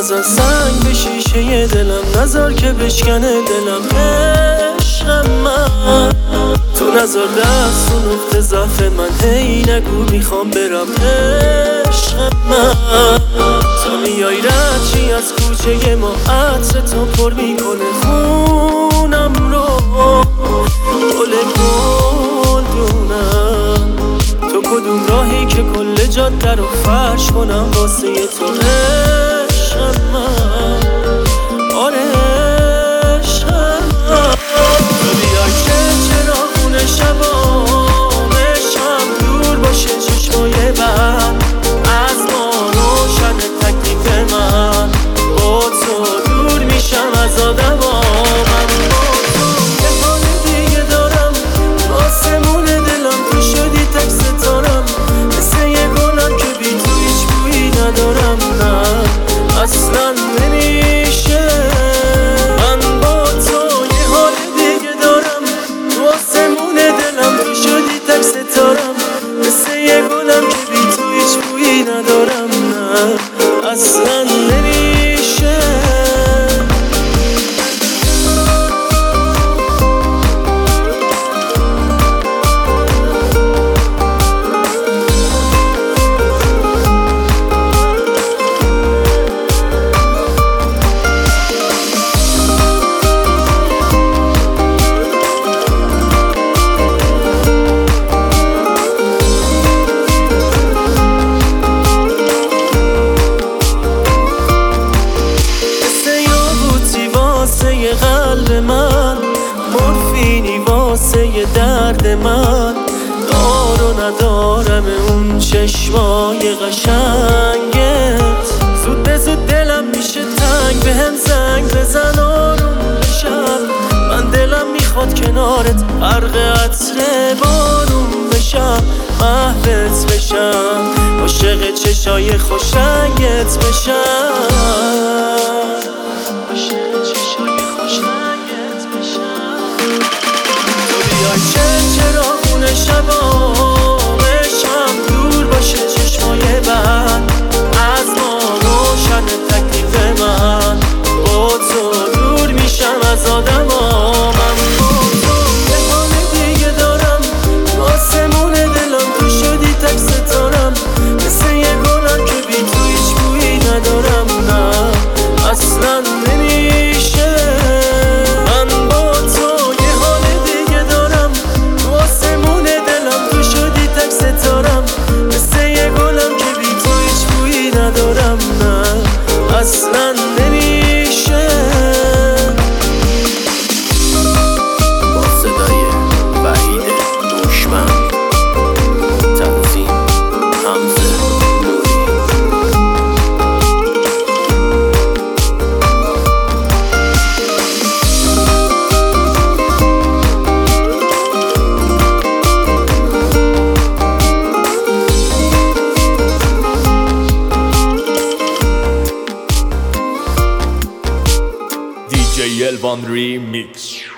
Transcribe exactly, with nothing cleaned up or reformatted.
نزن سنگ به شیشه دلم، نزار که بشکنه دلم. عشق من تو نزار دست و نقطه ضعف من، هی نگو میخوام برم. عشق من تو میای رد چی از کوچه ما، عطر تو پر میکنه خونم رو. گل گلدونم تو کدوم راهی که کل جاده رو فرش کنم واسه تو. عشق من آره عشق من تو بیای که چراغون شبامشم دور باشه چشمای بر از ما روشن تکلیف من. با تو دور میشم از آدما، من با تو یه حال دیگه دارم. آسمون دلم تو شدی تک ستارم، مثل یه گلم که بی تو هیچ بویی ندارم. نه اصلا نمیشه. من با تو یه حال دیگه دارم. تو آسمون دلم تو شدی تک ستارم، مثل یه گلم که بی تو هیچ بویی ندارم. نه اصلا نمیشه. قلب من مورفینی واسه ی درد من، دار و ندارم اون چشمای قشنگت. زود به زود دلم میشه تنگ، به هم زنگ بزن آروم بشم. من دلم میخواد کنارت غرق عطر بارون بشم، محوت بشم، عاشق چشای خوشنگت بشم. چه چراغون شبامشم دور باشه چشمای بد از ما روشن تکلیف من. با تو دور میشم از آدما، من با تو یه حال دیگه دارم. آسمون دلم تو شدی تک ستارم، مثل یه گلم که بی تو هیچ بویی ندارم. نه اصلا نمیشه. من با تو یه حال دیگه دارم. آسمون دلم تو شدی تک ستارم، مثل یه گلم که بی تو هیچ بویی ندارم. نه اصلا نمیشه. با صدای وحید دشمن، تنظیم حمزه نوری. دی جی Elvan Remix.